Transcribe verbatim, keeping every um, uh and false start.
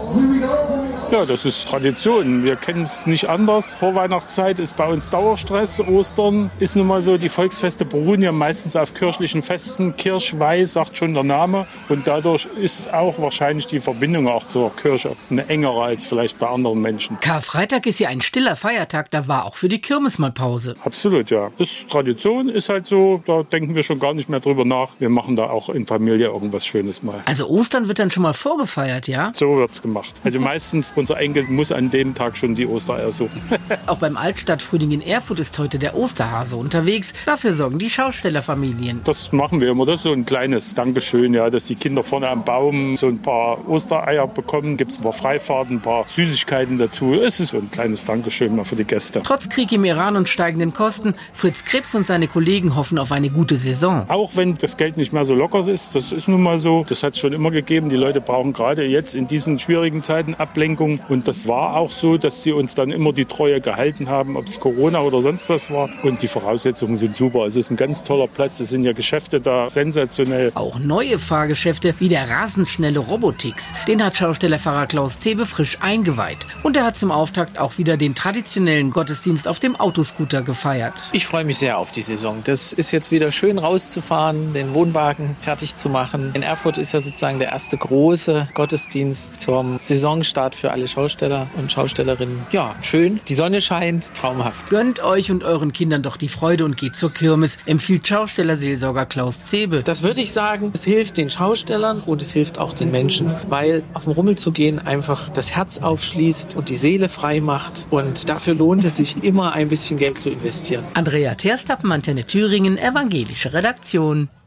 Ja, das ist Tradition. Wir kennen es nicht anders. Vorweihnachtszeit ist bei uns Dauerstress. Ostern ist nun mal so, die Volksfeste beruhen ja meistens auf kirchlichen Festen. Kirchweih sagt schon der Name. Und dadurch ist auch wahrscheinlich die Verbindung auch zur Kirche eine engere als vielleicht bei anderen Menschen. Karfreitag ist ja ein stiller Feiertag, da war auch für die Kirmes mal Pause. Absolut, ja. Ist Tradition, ist halt so, da denken wir schon gar nicht mehr drüber nach. Wir machen da auch in Familie irgendwas Schönes mal. Also Ostern wird dann schon mal vorgefeiert, ja? So wird's gemacht. Also meistens, unser Enkel muss an dem Tag schon die Ostereier suchen. Auch beim Altstadtfrühling in Erfurt ist heute der Osterhase unterwegs. Dafür sorgen die Schaustellerfamilien. Das machen wir immer. Das ist so ein kleines Dankeschön, ja, dass die Kinder vorne am Baum so ein paar Ostereier bekommen. Gibt es ein paar Freifahrten, ein paar Süßigkeiten dazu. Es ist so ein kleines Dankeschön mal für die Gäste. Trotz Krieg im Iran und steigenden Kosten, Fritz Krebs und seine Kollegen hoffen auf eine gute Saison. Auch wenn das Geld nicht mehr so locker ist, das ist nun mal so. Das hat es schon immer gegeben. Die Leute brauchen gerade jetzt in diesen schwierigen Zeiten Ablenkung. Und das war auch so, dass sie uns dann immer die Treue gehalten haben, ob es Corona oder sonst was war. Und die Voraussetzungen sind super. Es ist ein ganz toller Platz. Es sind ja Geschäfte da sensationell. Auch neue Fahrgeschäfte wie der rasend schnelle Robotix. Den hat Schaustellerpfarrer Klaus Zebe frisch eingeweiht. Und er hat zum Auftakt auch wieder den traditionellen Gottesdienst auf dem Autoscooter gefeiert. Ich freue mich sehr auf die Saison. Das ist jetzt wieder schön rauszufahren, den Wohnwagen fertig zu machen. In Erfurt ist ja sozusagen der erste große Gottesdienst zum Saisonstart für alle Schausteller und Schaustellerinnen. Ja, schön. Die Sonne scheint. Traumhaft. Gönnt euch und euren Kindern doch die Freude und geht zur Kirmes, empfiehlt Schaustellerseelsorger Klaus Zebe. Das würde ich sagen, es hilft den Schaustellern und es hilft auch den Menschen, weil auf den Rummel zu gehen einfach das Herz aufschließt und die Seele frei macht. Und dafür lohnt es sich immer ein bisschen Geld zu investieren. Andrea Terstappen, Antenne Thüringen, evangelische Redaktion.